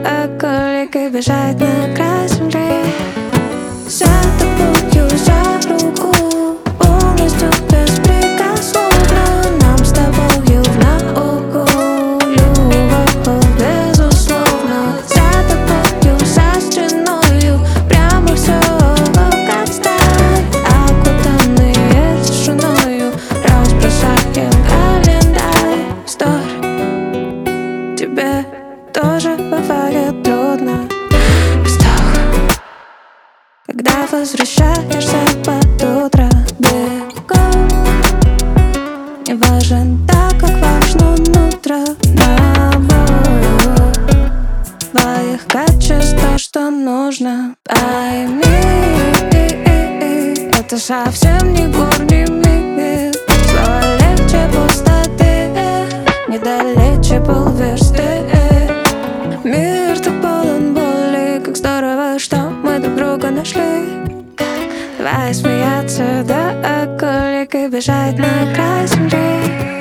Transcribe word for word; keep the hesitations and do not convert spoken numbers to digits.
колик и бежать на край земли. За тобою за руку, полностью беспрекословно. Нам с тобою в науку, любовь безусловно. За тобою за стеною, прямо все как сталь. Окутанные тишиною, разбросаем календарь. Вздор, тебе тоже бывает трудно. Вздох, когда возвращаешься под утро бегом. Не важен так, как важно нутро. Набор твоих качеств, то, что нужно. Пойми, это совсем не горний мир. Слова легче пустоты, недалече полверсты. Мир так полон боли, как здорово, что мы друг друга нашли. Давай смеяться до колик и бежать на край земли.